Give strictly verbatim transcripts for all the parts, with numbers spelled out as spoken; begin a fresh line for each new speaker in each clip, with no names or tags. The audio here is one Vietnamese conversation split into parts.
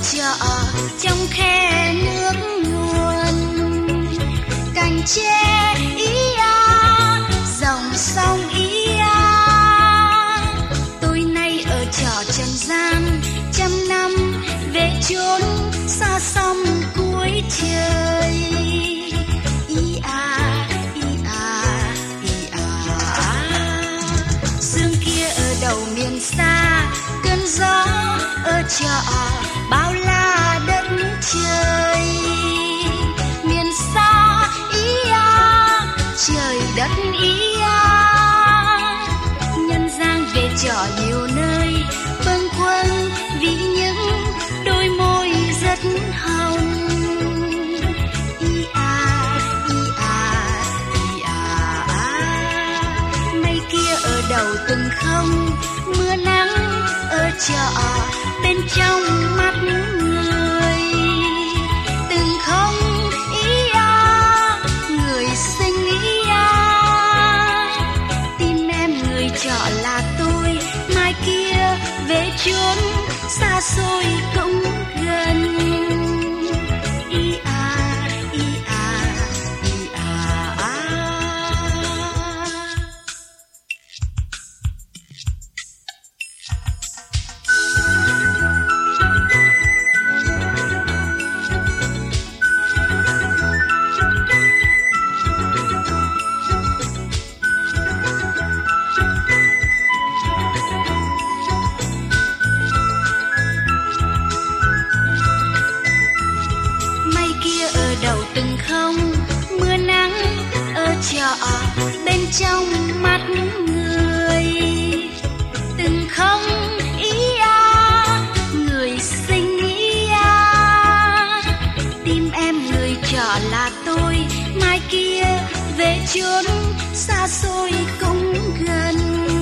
chợ trong khe nước nguồn, cành tre ý a, dòng sông ý a. Tôi nay ở chợ trần gian, trăm năm về chốn xa xăm cuối trời. Ý a, ý a, ý a. Sương kia ở đầu miền xa, cơn gió ở chợ bao la đất trời. Miền xa ý a, trời đất ý a. Nhân gian về chợ nhiều nơi, bâng khuâng vì những đôi môi rất hồng. Ý a, ý a, ý a. Mây kia ở đầu từng không, mưa nắng ở chợ bên trong mắt người. Từng không ý a, người xinh ý a. Tim em người chợ là tôi, mai kia về chốn xa xôi cũng gần. Ý a, ý a, ý a. Từng không mưa nắng ở chợ bên trong mắt người. Từng không ý a, người xinh ý a. Tim em người chợ là tôi, mai kia về chốn xa xôi cũng gần.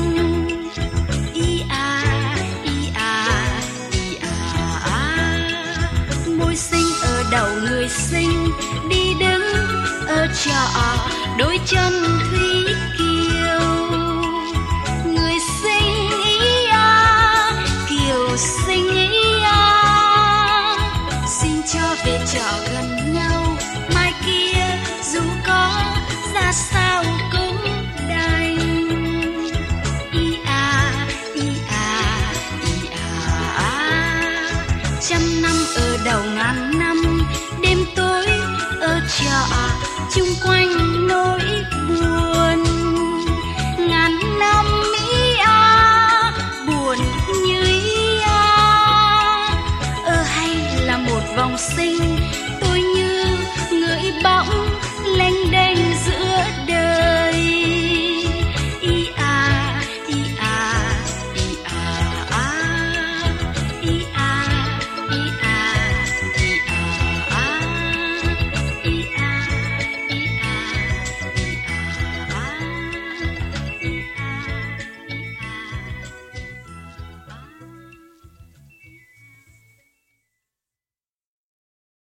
Ý a, ý a, ý a. Môi xinh ở đầu người xinh, đi đứng ở chợ đôi chân thủy kiều. Người xinh ý a, kiều xinh ý a. Xin cho về chợ gần nhau, mai kia dù có ra sao cũng đành. Ý a, ý a, ý a. Trăm năm ở đầu ngàn năm, đêm tối ở chợ chung quanh nỗi buồn. Ngàn năm ý a, buồn như ý a. Ơ hay là một vòng sinh, tôi như